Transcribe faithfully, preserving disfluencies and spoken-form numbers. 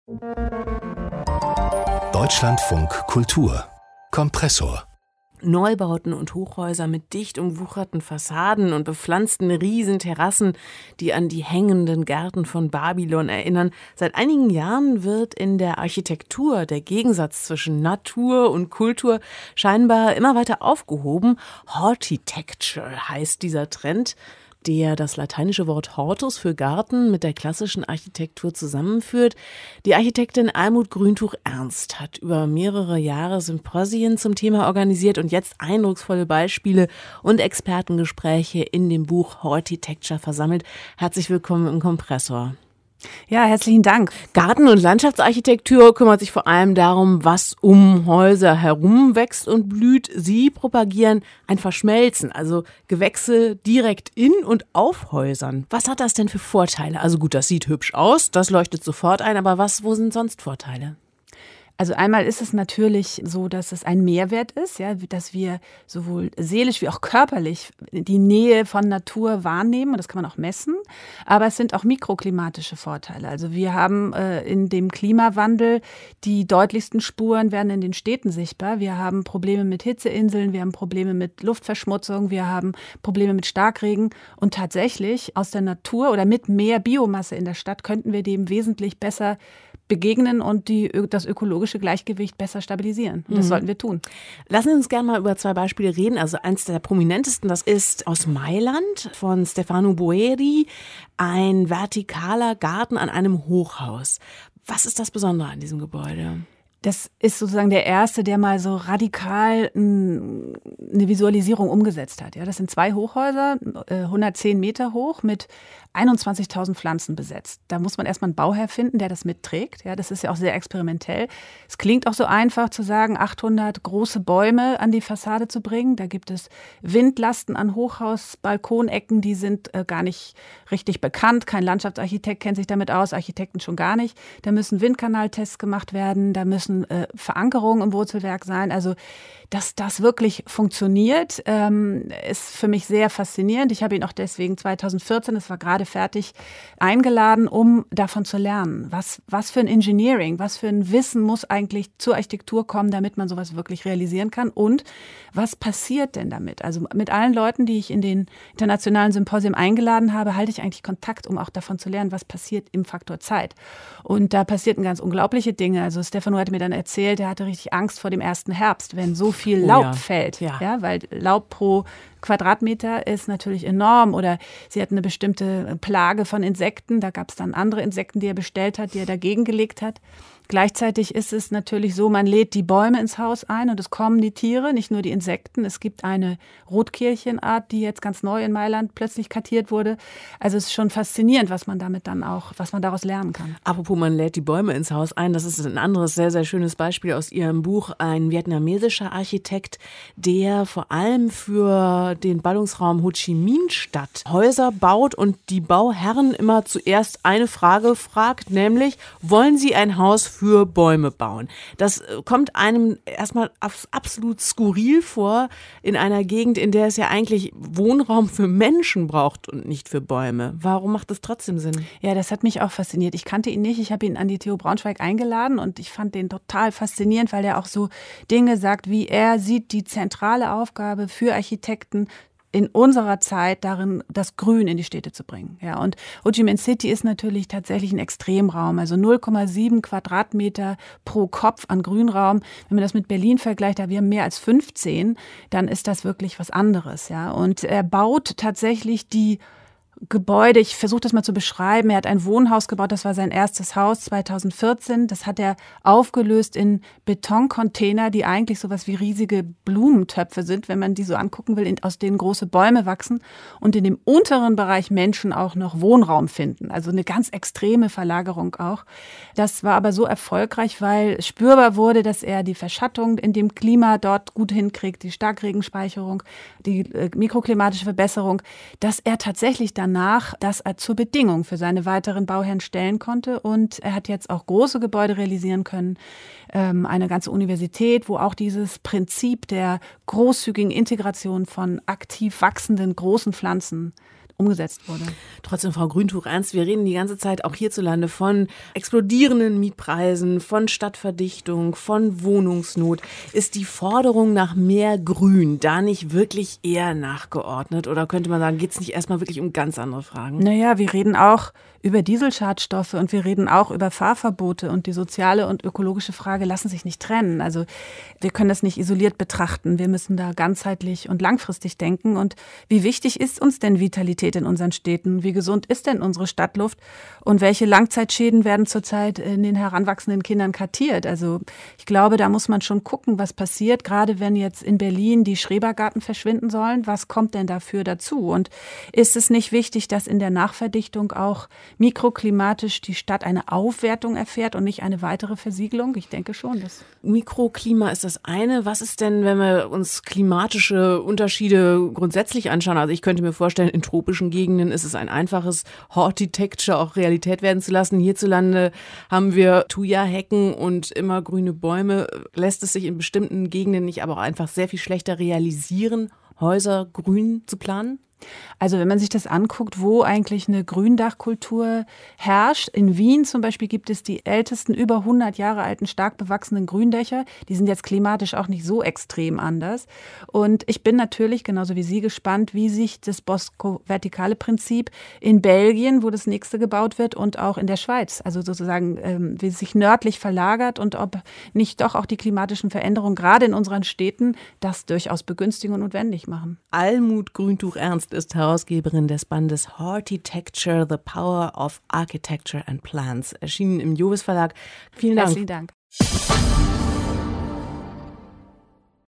Deutschlandfunk Kultur Kompressor. Neubauten und Hochhäuser mit dicht umwucherten Fassaden und bepflanzten Riesenterrassen, die an die hängenden Gärten von Babylon erinnern. Seit einigen Jahren wird in der Architektur der Gegensatz zwischen Natur und Kultur scheinbar immer weiter aufgehoben. Hortitecture heißt dieser Trend, der das lateinische Wort hortus für Garten mit der klassischen Architektur zusammenführt. Die Architektin Almut Grüntuch-Ernst hat über mehrere Jahre Symposien zum Thema organisiert und jetzt eindrucksvolle Beispiele und Expertengespräche in dem Buch Hortitecture versammelt. Herzlich willkommen im Kompressor. Ja, herzlichen Dank. Garten- und Landschaftsarchitektur kümmert sich vor allem darum, was um Häuser herum wächst und blüht. Sie propagieren ein Verschmelzen, also Gewächse direkt in und auf Häusern. Was hat das denn für Vorteile? Also gut, das sieht hübsch aus, das leuchtet sofort ein, aber was, wo sind sonst Vorteile? Also einmal ist es natürlich so, dass es ein Mehrwert ist, ja, dass wir sowohl seelisch wie auch körperlich die Nähe von Natur wahrnehmen und das kann man auch messen. Aber es sind auch mikroklimatische Vorteile. Also wir haben äh, in dem Klimawandel die deutlichsten Spuren werden in den Städten sichtbar. Wir haben Probleme mit Hitzeinseln, wir haben Probleme mit Luftverschmutzung, wir haben Probleme mit Starkregen und tatsächlich aus der Natur oder mit mehr Biomasse in der Stadt könnten wir dem wesentlich besser begegnen und die, das ökologische Gleichgewicht besser stabilisieren. Und das mhm. sollten wir tun. Lassen Sie uns gerne mal über zwei Beispiele reden. Also eins der prominentesten, das ist aus Mailand von Stefano Boeri, ein vertikaler Garten an einem Hochhaus. Was ist das Besondere an diesem Gebäude? Das ist sozusagen der erste, der mal so radikal eine Visualisierung umgesetzt hat. Ja, das sind zwei Hochhäuser, hundertzehn Meter hoch mit einundzwanzigtausend Pflanzen besetzt. Da muss man erstmal einen Bauherr finden, der das mitträgt. Ja, das ist ja auch sehr experimentell. Es klingt auch so einfach zu sagen, achthundert große Bäume an die Fassade zu bringen. Da gibt es Windlasten an Hochhaus-Balkonecken, die sind äh, gar nicht richtig bekannt. Kein Landschaftsarchitekt kennt sich damit aus, Architekten schon gar nicht. Da müssen Windkanaltests gemacht werden, da müssen äh, Verankerungen im Wurzelwerk sein. Also, dass das wirklich funktioniert, ähm, ist für mich sehr faszinierend. Ich habe ihn auch deswegen zweitausendvierzehn, das war gerade fertig, eingeladen, um davon zu lernen. Was, was für ein Engineering, was für ein Wissen muss eigentlich zur Architektur kommen, damit man sowas wirklich realisieren kann? Und was passiert denn damit? Also mit allen Leuten, die ich in den internationalen Symposien eingeladen habe, halte ich eigentlich Kontakt, um auch davon zu lernen, was passiert im Faktor Zeit. Und da passierten ganz unglaubliche Dinge. Also Stefano hat mir dann erzählt, er hatte richtig Angst vor dem ersten Herbst, wenn so viel Laub oh ja. fällt. Ja. Ja, weil Laub pro Quadratmeter ist natürlich enorm. Oder sie hatten eine bestimmte Plage von Insekten. Da gab es dann andere Insekten, die er bestellt hat, die er dagegen gelegt hat. Gleichzeitig ist es natürlich so, man lädt die Bäume ins Haus ein und es kommen die Tiere, nicht nur die Insekten. Es gibt eine Rotkehlchenart, die jetzt ganz neu in Mailand plötzlich kartiert wurde. Also es ist schon faszinierend, was man damit dann auch, was man daraus lernen kann. Apropos, man lädt die Bäume ins Haus ein. Das ist ein anderes sehr, sehr schönes Beispiel aus Ihrem Buch. Ein vietnamesischer Architekt, der vor allem für den Ballungsraum Ho Chi Minh-Stadt Häuser baut und die Bauherren immer zuerst eine Frage fragt, nämlich, wollen Sie ein Haus für Bäume bauen? Das kommt einem erstmal absolut skurril vor in einer Gegend, in der es ja eigentlich Wohnraum für Menschen braucht und nicht für Bäume. Warum macht das trotzdem Sinn? Ja, das hat mich auch fasziniert. Ich kannte ihn nicht. Ich habe ihn an die T U Braunschweig eingeladen und ich fand den total faszinierend, weil er auch so Dinge sagt, wie er sieht die zentrale Aufgabe für Architekten in unserer Zeit darin, das Grün in die Städte zu bringen. Ja, und Ho Chi Minh City ist natürlich tatsächlich ein Extremraum, also null Komma sieben Quadratmeter pro Kopf an Grünraum. Wenn man das mit Berlin vergleicht, da wir haben mehr als fünfzehn, dann ist das wirklich was anderes. Ja, und er baut tatsächlich die Gebäude, ich versuche das mal zu beschreiben. Er hat ein Wohnhaus gebaut, das war sein erstes Haus zweitausendvierzehn. Das hat er aufgelöst in Betoncontainer, die eigentlich sowas wie riesige Blumentöpfe sind, wenn man die so angucken will, aus denen große Bäume wachsen und in dem unteren Bereich Menschen auch noch Wohnraum finden. Also eine ganz extreme Verlagerung auch. Das war aber so erfolgreich, weil spürbar wurde, dass er die Verschattung in dem Klima dort gut hinkriegt, die Starkregenspeicherung, die mikroklimatische Verbesserung, dass er tatsächlich dann danach das zur Bedingung für seine weiteren Bauherren stellen konnte. Und er hat jetzt auch große Gebäude realisieren können, ähm, eine ganze Universität, wo auch dieses Prinzip der großzügigen Integration von aktiv wachsenden großen Pflanzen umgesetzt wurde. Trotzdem, Frau Grüntuch-Ernst, wir reden die ganze Zeit auch hierzulande von explodierenden Mietpreisen, von Stadtverdichtung, von Wohnungsnot. Ist die Forderung nach mehr Grün da nicht wirklich eher nachgeordnet? Oder könnte man sagen, geht es nicht erstmal wirklich um ganz andere Fragen? Naja, wir reden auch über Dieselschadstoffe und wir reden auch über Fahrverbote, und die soziale und ökologische Frage lassen sich nicht trennen. Also wir können das nicht isoliert betrachten. Wir müssen da ganzheitlich und langfristig denken. Und wie wichtig ist uns denn Vitalität in unseren Städten? Wie gesund ist denn unsere Stadtluft? Und welche Langzeitschäden werden zurzeit in den heranwachsenden Kindern kartiert? Also ich glaube, da muss man schon gucken, was passiert, gerade wenn jetzt in Berlin die Schrebergarten verschwinden sollen. Was kommt denn dafür dazu? Und ist es nicht wichtig, dass in der Nachverdichtung auch mikroklimatisch die Stadt eine Aufwertung erfährt und nicht eine weitere Versiegelung? Ich denke schon. Das Mikroklima ist das eine. Was ist denn, wenn wir uns klimatische Unterschiede grundsätzlich anschauen? Also ich könnte mir vorstellen, in tropischen Gegenden ist es ein einfaches Hortitecture auch Realität werden zu lassen. Hierzulande haben wir Thuja-Hecken und immer grüne Bäume. Lässt es sich in bestimmten Gegenden nicht aber auch einfach sehr viel schlechter realisieren, Häuser grün zu planen? Also wenn man sich das anguckt, wo eigentlich eine Gründachkultur herrscht, in Wien zum Beispiel gibt es die ältesten, über hundert Jahre alten, stark bewachsenen Gründächer. Die sind jetzt klimatisch auch nicht so extrem anders. Und ich bin natürlich, genauso wie Sie, gespannt, wie sich das Bosco-vertikale Prinzip in Belgien, wo das nächste gebaut wird, und auch in der Schweiz, also sozusagen, ähm, wie es sich nördlich verlagert und ob nicht doch auch die klimatischen Veränderungen gerade in unseren Städten das durchaus begünstigen und notwendig machen. Almut Grüntuch-Ernst ist Herausgeberin des Bandes Hortitecture, The Power of Architecture and Plants, erschienen im Jovis Verlag. Vielen Dank. Herzlichen Dank.